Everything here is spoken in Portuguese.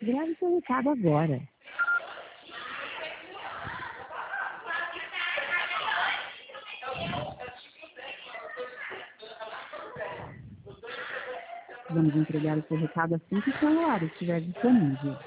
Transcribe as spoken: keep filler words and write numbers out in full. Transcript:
Grave seu recado agora. Vamos entregar o seu recado assim que o celular estiver disponível.